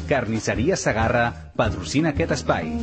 Carnisseria Segarra patrocina aquest espai.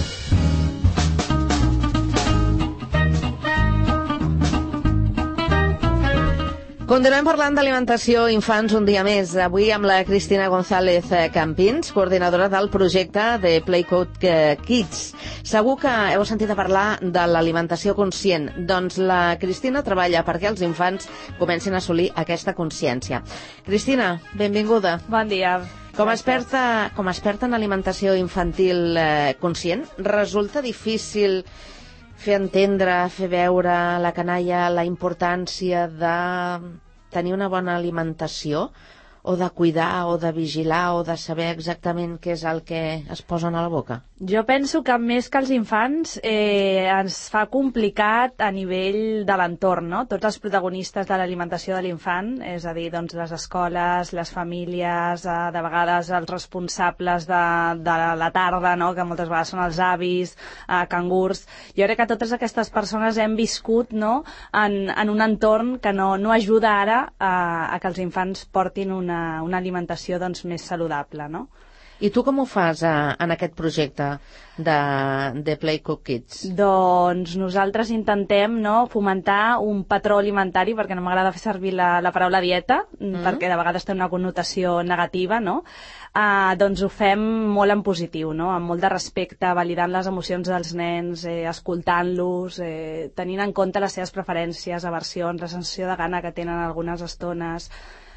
Continuem parlant d'alimentació infants un dia més. Avui amb la Cristina González Campins, coordinadora del projecte de Playcode Kids. Segur que heu sentit a parlar de l'alimentació conscient. Doncs la Cristina treballa perquè els infants comencin a assolir aquesta consciència. Cristina, benvinguda. Bon dia. Com a experta en alimentació infantil conscient, resulta difícil fer entendre, fer veure a la canalla la importància de tenir una bona alimentació, o de cuidar, o de vigilar, o de saber exactament què és el que es posen a la boca? Jo penso que més que els infants ens fa complicat a nivell de l'entorn, no? Tots els protagonistes de l'alimentació de l'infant, és a dir, doncs, les escoles, les famílies, de vegades els responsables de la tarda, no? Que moltes vegades són els avis, cangurs. Jo crec que totes aquestes persones hem viscut, no? en un entorn que no ajuda ara a que els infants portin una alimentació doncs, més saludable, no? I tu com ho fas en aquest projecte de Playcode Kids? Doncs nosaltres intentem fomentar un patró alimentari, perquè no m'agrada fer servir la paraula dieta, perquè de vegades té una connotació negativa, no? Doncs ho fem molt en positiu, no? Amb molt de respecte, validant les emocions dels nens, escoltant-los, tenint en compte les seves preferències, aversions, la sensació de gana que tenen algunes estones,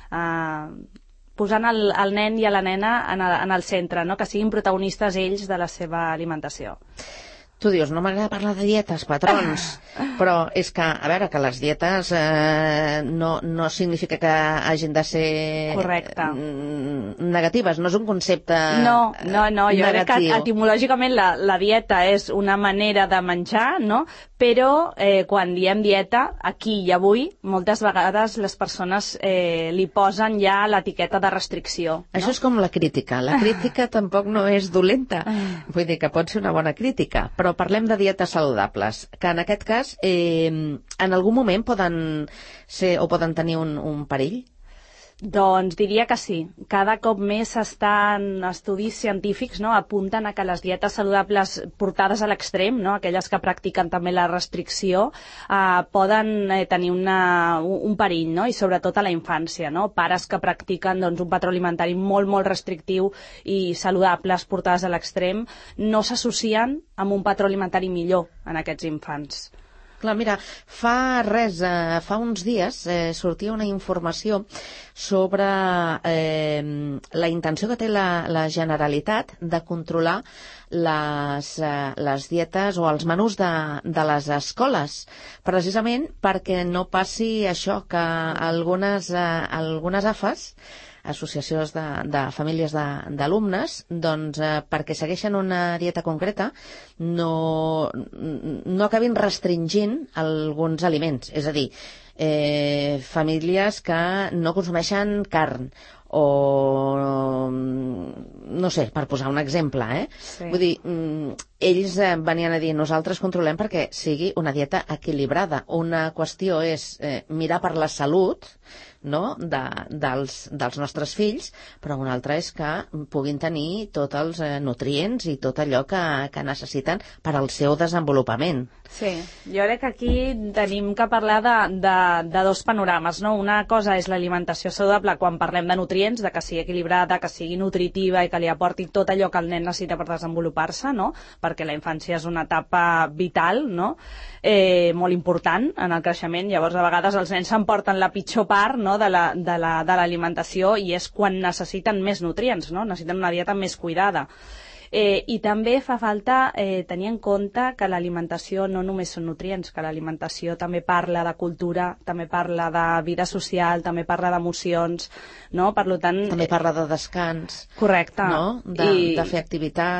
posant el nen i a la nena en el centre, no? Que siguin protagonistes ells de la seva alimentació. Tu dius, no m'agrada parlar de dietes, patrons, però és que, a veure, que les dietes no significa que hagin de ser negatives, no és un concepte No, jo crec que etimològicament la dieta és una manera de menjar, no? Però quan diem dieta, aquí i avui, moltes vegades les persones li posen ja l'etiqueta de restricció. No? Això és com la crítica tampoc no és dolenta, vull dir que pot ser una bona crítica, però parlem de dietes saludables, que en aquest cas en algun moment poden ser o poden tenir un perill? Doncs diria que sí. Cada cop més estudis científics, no, apunten a que les dietes saludables portades a l'extrem, no, aquelles que practiquen també la restricció, poden tenir un perill, no, i sobretot a la infància, no? Pares que practiquen doncs, un patró alimentari molt, molt restrictiu i saludables portades a l'extrem no s'associen amb un patró alimentari millor en aquests infants. Clar, mira, fa uns dies sortia una informació sobre la intenció que té la Generalitat de controlar les dietes o els menús de les escoles, precisament perquè no passi això que algunes AFAs, associacions de famílies d'alumnes, doncs perquè segueixen una dieta concreta no acabin restringint alguns aliments, és a dir, famílies que no consumeixen carn o no sé, per posar un exemple, Sí. Vull dir, ells venien a dir nosaltres controlem perquè sigui una dieta equilibrada. Una qüestió és mirar per la salut, no, dels nostres fills, però una altra és que puguin tenir tots els nutrients i tot allò que necessiten per al seu desenvolupament. Sí, jo crec que aquí tenim que parlar de dos panorames, no? Una cosa és l'alimentació saludable quan parlem de nutrients, de que sigui equilibrada, que sigui nutritiva i que li aporti tot allò que el nen necessita per desenvolupar-se, no? Perquè la infància és una etapa vital, no? Molt important en el creixement. Llavors, a vegades els nens s'emporten la pitjor part, no? de l'alimentació i és quan necessiten més nutrients, no? Necessiten una dieta més cuidada. I també fa falta tenir en compte que l'alimentació no només són nutrients, que l'alimentació també parla de cultura, també parla de vida social, també parla d'emocions, no? Per tant, també parla de descans. Correcte. No? De fer activitats.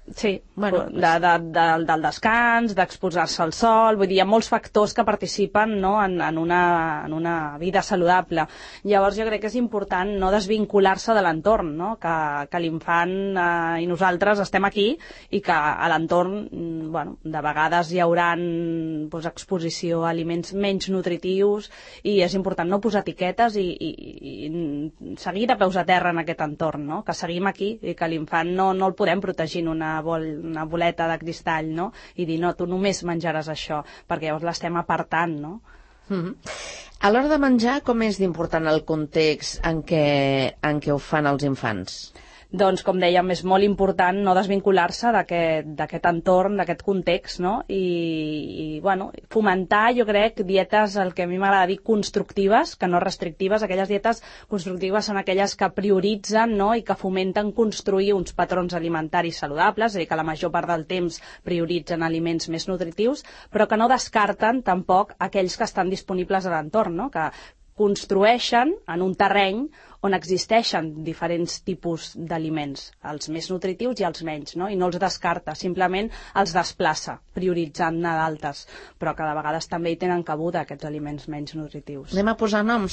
Sí, Bueno, del descans, d'exposar-se al sol, vull dir, hi ha molts factors que participen, no, en una vida saludable. Llavors jo crec que és important no desvincular-se de l'entorn, no? Que l'infant i nosaltres estem aquí i que a l'entorn, bueno, de vegades hi haurà exposició a aliments menys nutritius i és important no posar etiquetes i seguir de peus a terra en aquest entorn, no? Que seguim aquí i que l'infant no el podem protegir en una boleta de cristall, no? I dir, no, tu només menjaràs això, perquè llavors l'estem apartant, no? A l'hora de menjar, com és d'important el context en què ho fan els infants? Doncs, com dèiem, és molt important no desvincular-se d'aquest entorn, d'aquest context, no? I bueno, fomentar, jo crec, dietes, el que a mi m'agrada dir, constructives, que no restrictives. Aquelles dietes constructives són aquelles que prioritzen, no?, i que fomenten construir uns patrons alimentaris saludables, és a dir, que la major part del temps prioritzen aliments més nutritius, però que no descarten tampoc aquells que estan disponibles a l'entorn, no?, que construeixen en un terreny on existeixen diferents tipus d'aliments, els més nutritius i els menys, no? I no els descarta, simplement els desplaça, prioritzant-ne d'altres, però que de vegades també hi tenen cabuda aquests aliments menys nutritius. Anem a posar noms,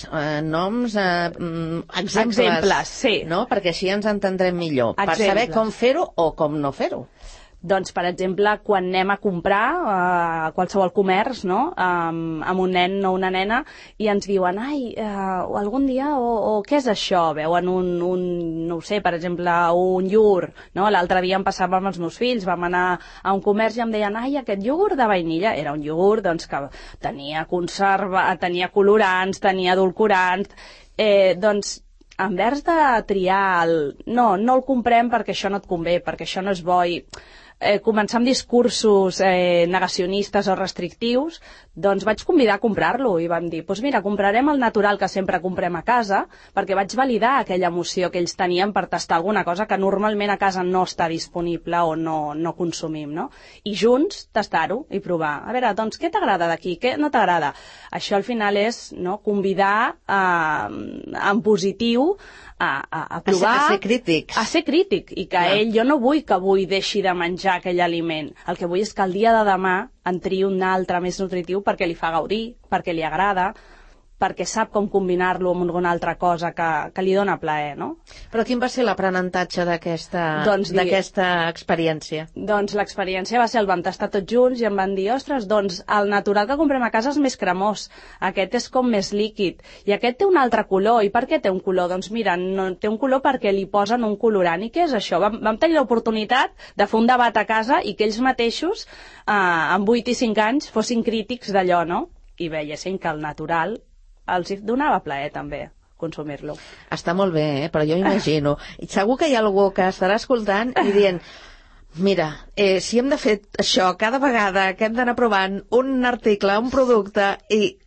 exemples, sí. No? Perquè així ens entendrem millor, per saber com fer-ho o com no fer-ho. Doncs, per exemple, quan anem a comprar a qualsevol comerç, no?, amb un nen o una nena, i ens diuen, algun dia, o què és això? Veuen no ho sé, per exemple, un iogurt, no? L'altre dia em passava amb els meus fills, vam anar a un comerç i em deien, aquest iogurt de vainilla, era un iogurt, doncs, que tenia conserva, tenia colorants, tenia edulcorants, doncs, en vers de triar no el comprem perquè això no et convé, perquè això no és bo, i començar amb discursos negacionistes o restrictius, doncs vaig convidar a comprar-lo i vam dir, doncs mira, comprarem el natural que sempre comprem a casa, perquè vaig validar aquella emoció que ells tenien per tastar alguna cosa que normalment a casa no està disponible o no consumim, no? I junts tastar-ho i provar. A veure, doncs, què t'agrada d'aquí? Què no t'agrada? Això al final és, no, convidar en positiu a provar... A ser crítics. A ser crític. I que jo no vull que avui deixi de menjar aquell aliment. El que vull és que el dia de demà en triï un altre més nutritiu perquè li fa gaudir, perquè li agrada, perquè sap com combinar-lo amb alguna altra cosa que li dona plaer, no? Però quin va ser l'aprenentatge d'aquesta experiència? Doncs l'experiència va ser, el vam tastar tots junts i em van dir, ostres, doncs el natural que comprem a casa és més cremós, aquest és com més líquid, i aquest té un altre color. I per què té un color? Doncs mira, no, té un color perquè li posen un colorant. I què és això? Vam tenir l'oportunitat de fer un debat a casa i que ells mateixos, amb 8 i 5 anys, fossin crítics d'allò, no? I veiessin que el natural els donava plaer també consumir-lo. Està molt bé, però jo imagino. I segur que hi ha algú que estarà escoltant i dient, mira, si hem de fer això cada vegada que hem d'anar provant un article, un producte, i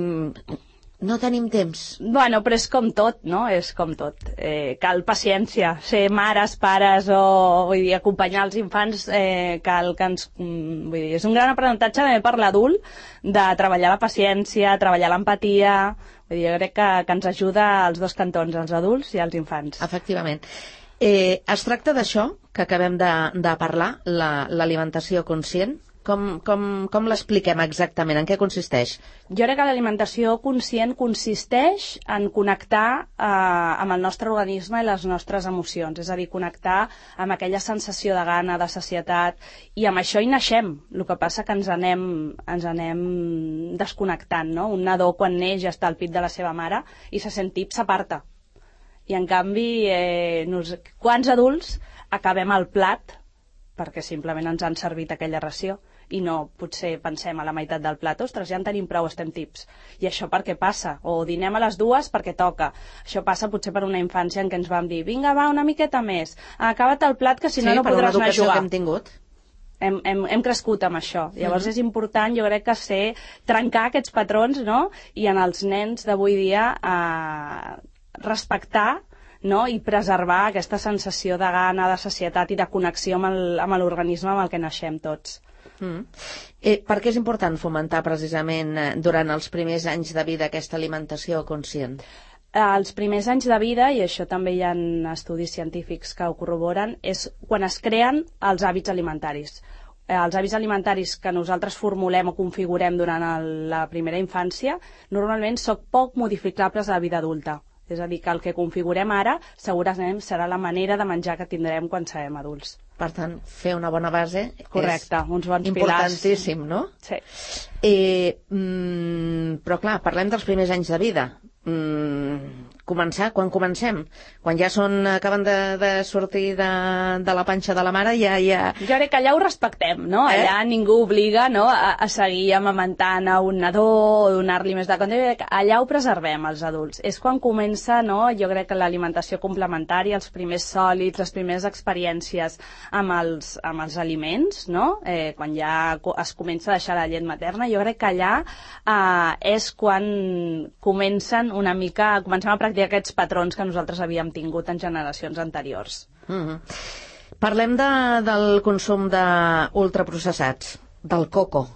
no tenim temps. Bueno, però és com tot, no? És com tot. Cal paciència. Ser mares, pares o vull dir, acompanyar els infants, cal que ens... Vull dir, és un gran aprenentatge també per l'adult de treballar la paciència, treballar l'empatia. Vull dir, jo crec que ens ajuda als dos cantons, als adults i als infants. Efectivament. Es tracta d'això que acabem de parlar, l'alimentació conscient. Com l'expliquem exactament? En què consisteix? Jo crec que l'alimentació conscient consisteix en connectar amb el nostre organisme i les nostres emocions, és a dir, connectar amb aquella sensació de gana, de sacietat, i amb això hi naixem. El que passa que ens anem desconnectant, no? Un nadó quan neix ja està al pit de la seva mare i se sent tip, s'aparta. I en canvi, quants adults acabem al plat perquè simplement ens han servit aquella ració? I no, potser pensem a la meitat del plat, ostres, ja en tenim prou, estem tips. I això per què passa? O dinem a les 2 perquè toca. Això passa potser per una infància en què ens vam dir, vinga, va, una miqueta més, acaba't el plat que si no podràs anar a jugar. Sí, per una educació que hem tingut. Hem crescut amb això. Llavors és important, jo crec, que trencar aquests patrons, no? I en els nens d'avui dia respectar, no? I preservar aquesta sensació de gana, de sacietat i de connexió amb l'organisme amb el que naixem tots. Per què és important fomentar precisament durant els primers anys de vida aquesta alimentació conscient? Els primers anys de vida, i això també hi ha estudis científics que ho corroboren, és quan es creen els hàbits alimentaris. Els hàbits alimentaris que nosaltres formulem o configurem durant la primera infància normalment són poc modificables a la vida adulta. És a dir, que el que configurem ara segurament serà la manera de menjar que tindrem quan serem adults. Per tant, fer una bona base Correcte, uns bons importantíssim, pilars. No? Sí. Però clar, parlem dels primers anys de vida. Començar, quan comencem? Quan ja acaben de sortir de la panxa de la mare, ja... Jo crec que allà ho respectem, no? Allà ningú obliga, no, a seguir amamentant a un nadó o donar-li més de compte. Allà ho preservem, els adults. És quan comença, no? Jo crec que l'alimentació complementària, els primers sòlids, les primeres experiències amb els aliments, no? Quan ja es comença a deixar la llet materna, jo crec que allà és quan comencem a practicar aquests patrons que nosaltres havíem tingut en generacions anteriors. Parlem del consum d'ultraprocessats, del coco.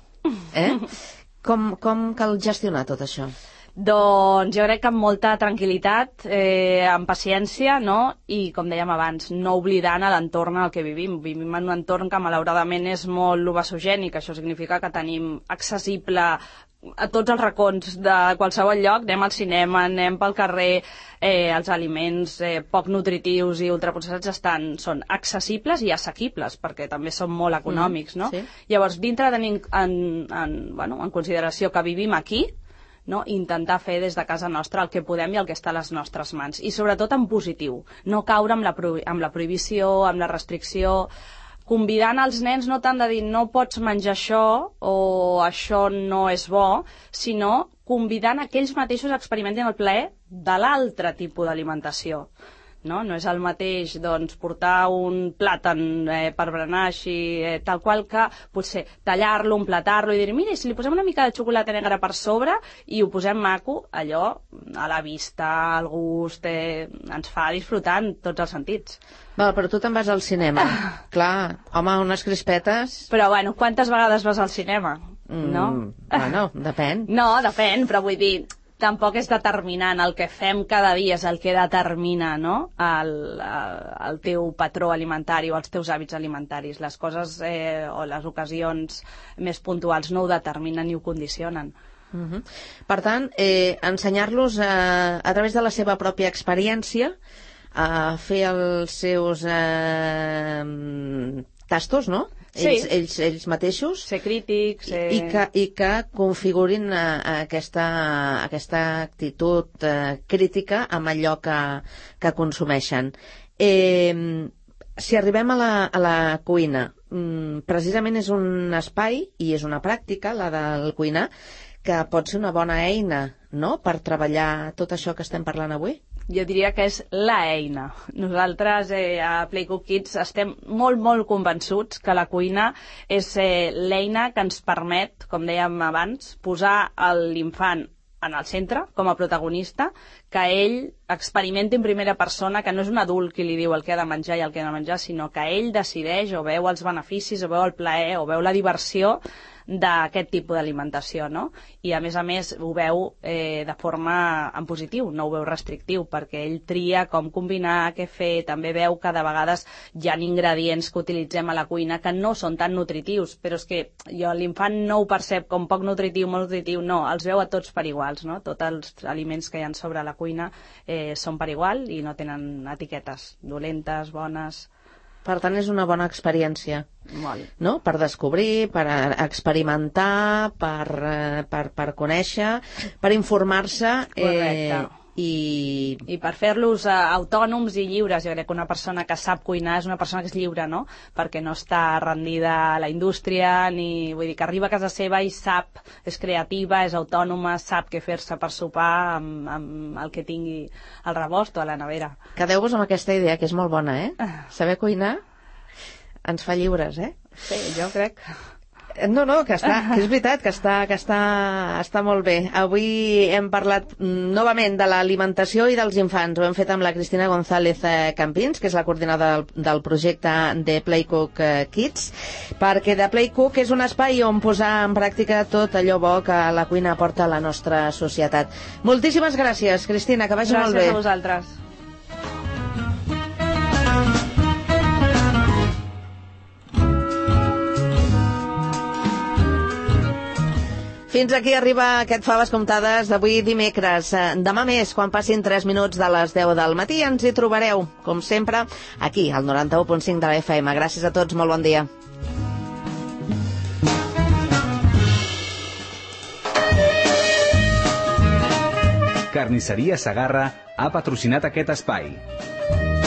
Com cal gestionar tot això? Doncs jo crec que amb molta tranquil·litat, amb paciència, no? I, com dèiem abans, no oblidant l'entorn en el que vivim. Vivim en un entorn que malauradament és molt obesogènic. Això significa que tenim accessible a tots els racons de qualsevol lloc, anem al cinema, anem pel carrer, els aliments poc nutritius i ultraprocessats són accessibles i assequibles, perquè també són molt econòmics, no? Sí. Llavors, dintre tenint en consideració que vivim aquí, no? Intentar fer des de casa nostra el que podem i el que està a les nostres mans. I sobretot en positiu, no caure amb la prohibició, amb la restricció, convidant els nens no tant de dir no pots menjar això o això no és bo, sinó convidant que ells mateixos experimentin el plaer de l'altre tipus d'alimentació. No és el mateix portar un plàtan per berenar així, tal qual, que potser tallar-lo, emplatar-lo i dir, mira, si li posem una mica de xocolata negra per sobre i ho posem maco, allò a la vista, al gust, ens fa disfrutar en tots els sentits. Però tu te'n vas al cinema. Clar, home, unes crispetes... Però, quantes vegades vas al cinema? No? Depèn. No, depèn, però vull dir, tampoc és determinant. El que fem cada dia és el que determina, no? el teu patró alimentari o els teus hàbits alimentaris. Les coses o les ocasions més puntuals no ho determinen ni ho condicionen. Per tant, ensenyar-los a través de la seva pròpia experiència a fer els seus tastos, no? Sí. Ells mateixos. Ser crítics. I que configurin aquesta actitud crítica amb allò que consumeixen. Si arribem a la cuina, precisament és un espai i és una pràctica, la del cuinar, que pot ser una bona eina, no?, per treballar tot això que estem parlant avui. Jo diria que és la eina. Nosaltres a Playcook Kids estem molt, molt convençuts que la cuina és l'eina que ens permet, com dèiem abans, posar l'infant en el centre, com a protagonista, que ell experimenti en primera persona, que no és un adult qui li diu el que ha de menjar i el que ha de menjar, sinó que ell decideix o veu els beneficis, o veu el plaer, o veu la diversió d'aquest tipus d'alimentació, no? I a més ho veu de forma en positiu, no ho veu restrictiu, perquè ell tria com combinar, què fer, també veu que de vegades hi ha ingredients que utilitzem a la cuina que no són tan nutritius, però és que l'infant no ho percep com poc nutritiu, molt nutritiu, no, els veu a tots per iguals, no? Tots els aliments que hi ha sobre la cuina són per igual i no tenen etiquetes dolentes, bones. Per tant, és una bona experiència. Molt. No? Per descobrir, per experimentar, per conèixer, per informar-se. Correcte. I per fer-los autònoms i lliures. Jo crec que una persona que sap cuinar és una persona que és lliure, no? Perquè no està rendida a la indústria, ni vull dir que arriba a casa seva i sap, és creativa, és autònoma, sap què fer-se per sopar amb el que tingui al rebost o a la nevera. Quedeu-vos amb aquesta idea, que és molt bona, Saber cuinar ens fa lliures, Sí, jo crec. No, que és veritat, que està molt bé. Avui hem parlat novament de l'alimentació i dels infants. Ho hem fet amb la Cristina González Campins, que és la coordinadora del projecte de Playcook Kids, perquè The Playcook és un espai on posar en pràctica tot allò bo que la cuina aporta a la nostra societat. Moltíssimes gràcies, Cristina, que vagi molt bé. Gràcies a vosaltres. Fins aquí arriba aquest Faves Comptades d'avui dimecres. Demà més, quan passin 3 minuts de les 10 del matí, ens hi trobareu, com sempre, aquí, al 91.5 de la FM. Gràcies a tots, molt bon dia. Carnisseria Segarra ha patrocinat aquest espai.